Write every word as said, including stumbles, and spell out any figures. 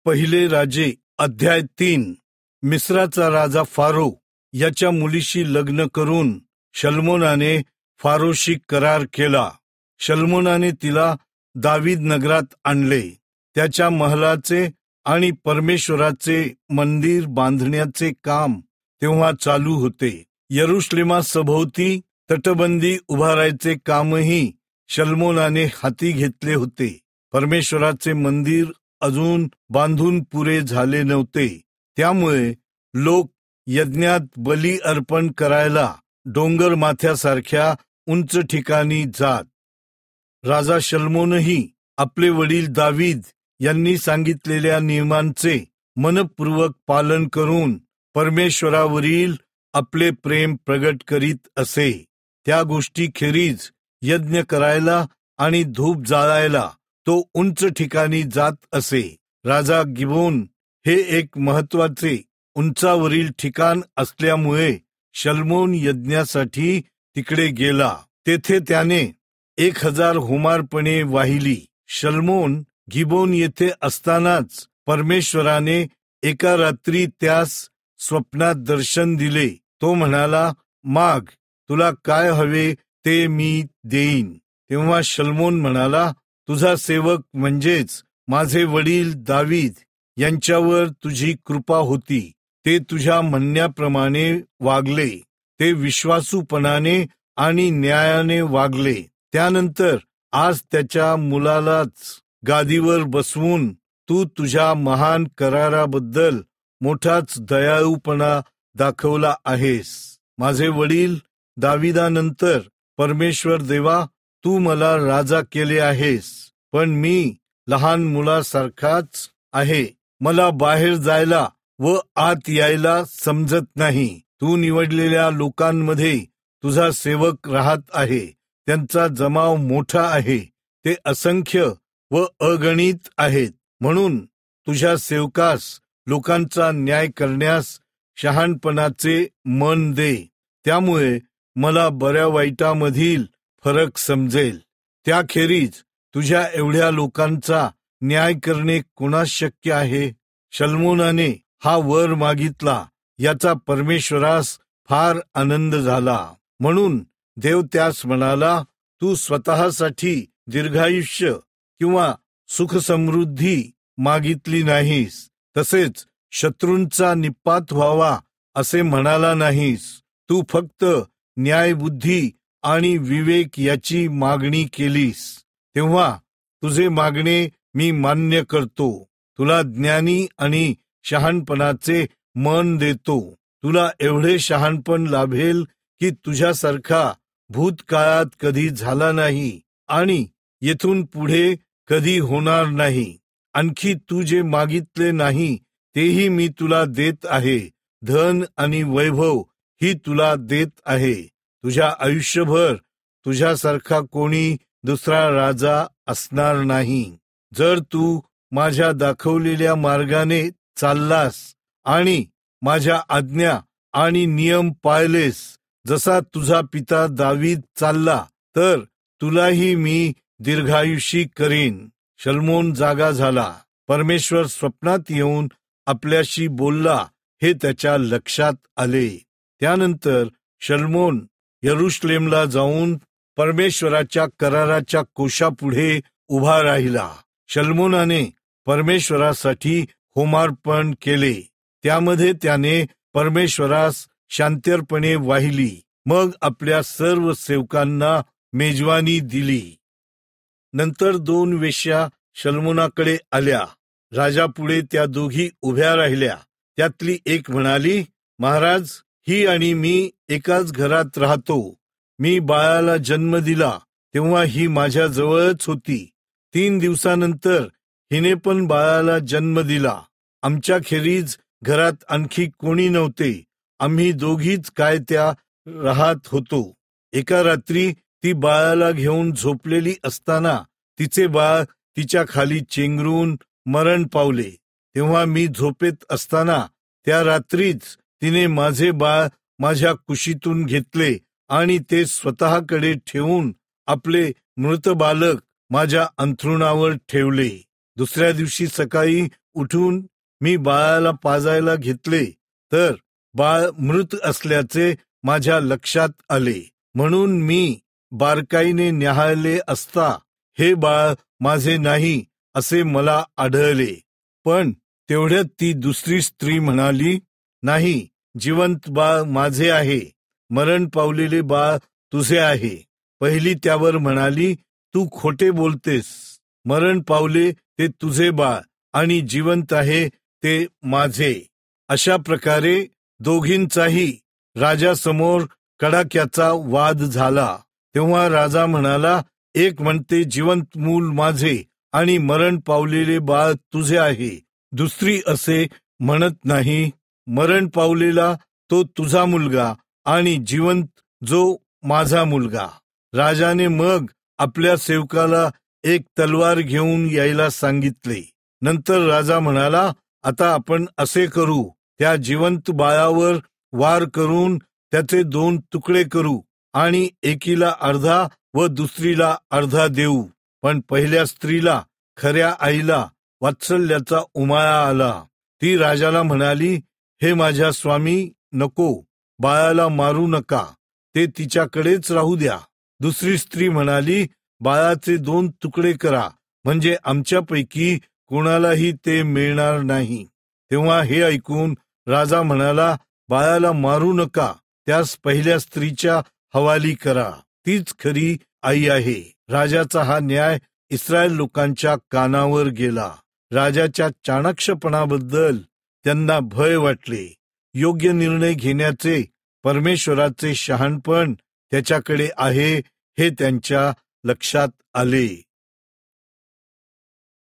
पहिले राजे अध्याय तीन. मिस्राचा राजा फारो याच्या मुलीशी लग्न करून शल्मोनाने फारोशी करार केला. शल्मोनाने तिला दावीद नगरात आणले. त्याच्या महलाचे आणि परमेश्वराचे मंदिर बांधण्याचे काम तेव्हा चालू होते. यरुशलेमा सभोवती तटबंदी उभारायचे कामही शल्मोनाने हाती घेतले होते. परमेश्वराचे मंदिर अजून बांधून पुरे झाले नव्हते, त्यामुळे लोक यज्ञात बली अर्पण करायला डोंगर माथ्यासारख्या उंच ठिकाणी जात. राजा शल्मोनही आपले वडील दावीद यांनी सांगितलेल्या नियमांचे मनपूर्वक पालन करून परमेश्वरावरील आपले प्रेम प्रगट करीत असे. त्या गोष्टी खेरीज यज्ञ करायला आणि धूप जाळायला तो उंच ठिकाणी जात असे. राजा गिबोन हे एक महत्वाचे उंचावरील ठिकाण असल्यामुळे शल्मोन यज्ञासाठी तिकडे गेला. तेथे त्याने एक हजार होमार्पणे वाहिली. शल्मोन गिबोन येथे असतानाच परमेश्वराने एका रात्री त्यास स्वप्नात दर्शन दिले. तो म्हणाला, माग, तुला काय हवे ते मी देईन. तेव्हा शल्मोन म्हणाला, तुझा सेवक म्हणजेच माझे वडील दावीद यांच्यावर तुझी कृपा होती. ते तुझ्या म्हणण्याप्रमाणे वागले. ते विश्वासूपणाने आणि न्यायाने वागले. त्यानंतर आज त्याच्या मुलालाच गादीवर बसवून तू तुझ्या महान कराराबद्दल मोठाच दयाळूपणा दाखवला आहेस. माझे वडील दाविदानंतर परमेश्वर देवा, तू मला राजा केले आहेस, पण मी लहान मुलासारखाच आहे. मला बाहेर जायला व आत यायला समजत नाही. तू निवडलेल्या लोकांमध्ये तुझा सेवक राहत आहे. त्यांचा जमाव मोठा आहे. ते असंख्य व अगणित आहेत. म्हणून तुझ्या सेवकास लोकांचा न्याय करण्यास शहाणपणाचे मन दे. त्यामुळे मला बऱ्या वाईटामधील फरक समजेल. त्याखेरीज तुझ्या एवढ्या लोकांचा न्याय करणे कोणास शक्य आहे? शल्मोनाने हा वर मागितला याचा परमेश्वरास फार आनंद झाला. म्हणून देव त्यास म्हणाला, तू स्वतःसाठी दीर्घायुष्य किंवा सुखसमृद्धी मागितली नाहीस, तसेच शत्रूंचा निपात व्हावा असे म्हणाला नाहीस. तू फक्त न्यायबुद्धी आणि विवेक याची मागणी केलीस. तेव्हा तुझे मागणे मी मान्य करतो. तुला ज्ञानी आणि शहाणपणाचे मन देतो. तुला एवढे शहाणपण लाभेल की तुझ्यासारखा भूतकाळात कधी झाला नाही आणि येथून पुढे कधी होणार नाही. आणखी तू जे मागितले नाही तेही मी तुला देत आहे. धन आणि वैभव ही तुला देत आहे. तुझ्या आयुष्यभर तुझ्यासारखा कोणी दुसरा राजा असणार नाही. जर तू माझ्या दाखवलेल्या मार्गाने चाललास आणि माझ्या आज्ञा आणि नियम पाळलेस, जसा तुझा पिता दावीद चालला, तर तुलाही मी दीर्घायुषी करीन. शल्मोन जागा झाला. परमेश्वर स्वप्नात येऊन आपल्याशी बोलला हे त्याच्या लक्षात आले. त्यानंतर शल्मोन यरुशलेमला जाऊन परमेश्वराच्या कराराच्या कोशापुढे उभा राहिला. शल्मोनाने परमेश्वरासाठी होमार्पण केले. त्यामध्ये त्याने परमेश्वरास शांत्यर्पणे वाहिली. मग आपल्या सर्व सेवकांना मेजवानी दिली. नंतर दोन वेश्या शल्मोनाकडे आल्या. राजापुढे त्या दोघी उभ्या राहिल्या. त्यातली एक म्हणाली, महाराज, ही आणि मी एकाच घरात राहतो. मी बाळाला जन्म दिला तेव्हा ही माझ्या जवळच होती. तीन दिवसानंतर हिने पण बाळाला जन्म दिला. आमच्या खेरीज घरात आणखी कोणी नव्हते. आम्ही दोघीच काय त्या राहत होतो. एका रात्री ती बाळाला घेऊन झोपलेली असताना तिचे बाळ तिच्या खाली चेंगरून मरण पावले. तेव्हा मी झोपेत असताना त्या रात्रीच तिने माझे बाळ माझ्या कुशीतून घेतले आणि ते स्वतःकडे ठेवून आपले मृत बालक माझ्या अंथरुणावर ठेवले. दुसऱ्या दिवशी सकाळी उठून मी बाळाला पाजायला घेतले तर बाळ मृत असल्याचे माझ्या लक्षात आले. म्हणून मी बारकाईने न्याहाळले असता हे बाळ माझे नाही असे मला आढळले. पण तेवढ्यात ती दुसरी स्त्री म्हणाली, नाही, जिवंत बाळ माझे आहे, मरण पावलेले बाळ तुझे आहे. पहिली त्यावर म्हणाली, तू खोटे बोलतेस. मरण पावले ते तुझे बाळ आणि जिवंत आहे ते माझे. अशा प्रकारे दोघींचाही राजासमोर कडाक्याचा वाद झाला. तेव्हा राजा म्हणाला, एक म्हणते जिवंत मूल माझे आणि मरण पावलेले बाळ तुझे आहे. दुसरी असे म्हणत नाही, मरण पावलेला तो तुझा मुलगा आणि जिवंत जो माझा मुलगा. राजाने मग आपल्या सेवकाला एक तलवार घेऊन यायला सांगितले. नंतर राजा म्हणाला, आता आपण असे करू, त्या जिवंत बाळावर वार करून त्याचे दोन तुकडे करू आणि एकीला अर्धा व दुसरीला अर्धा देऊ. पण पहिल्या स्त्रीला, खऱ्या आईला वात्सल्याचा उमाळा आला. ती राजाला म्हणाली, हे माझ्या स्वामी, नको, बाळाला मारू नका, ते तिच्याकडेच राहू द्या. दुसरी स्त्री म्हणाली, बाळाचे दोन तुकडे करा, म्हणजे आमच्यापैकी कोणालाही ते मिळणार नाही. तेव्हा हे ऐकून राजा म्हणाला, बाळाला मारू नका, त्यास पहिल्या स्त्रीच्या हवाली करा, तीच खरी आई आहे. राजाचा हा न्याय इस्रायल लोकांच्या कानावर गेला. राजाच्या चाणाक्षपणाबद्दल त्यांना भय वाटले. योग्य निर्णय घेण्याचे परमेश्वराचे शहाणपण त्याच्याकडे आहे हे त्यांच्या लक्षात आले.